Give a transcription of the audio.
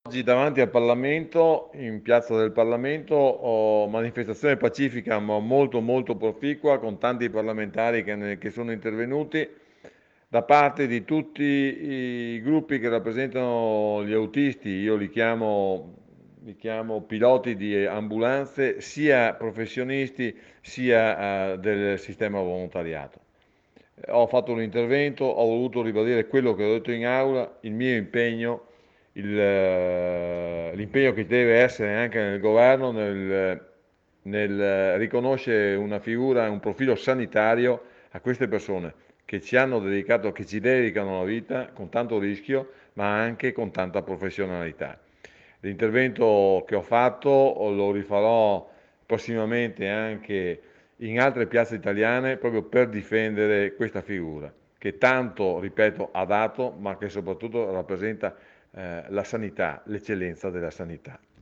Oggi davanti al Parlamento, in piazza del Parlamento, ho manifestazione pacifica ma molto molto proficua con tanti parlamentari che sono intervenuti da parte di tutti i gruppi che rappresentano gli autisti. Io li chiamo piloti di ambulanze, sia professionisti sia del sistema volontariato. Ho fatto un intervento, ho voluto ribadire quello che ho detto in aula, il mio impegno, l'impegno che deve essere anche nel governo nel riconoscere una figura, un profilo sanitario a queste persone che ci hanno dedicato, che ci dedicano la vita con tanto rischio, ma anche con tanta professionalità. L'intervento che ho fatto lo rifarò prossimamente anche in altre piazze italiane proprio per difendere questa figura che tanto, ripeto, ha dato, ma che soprattutto rappresenta la sanità, l'eccellenza della sanità.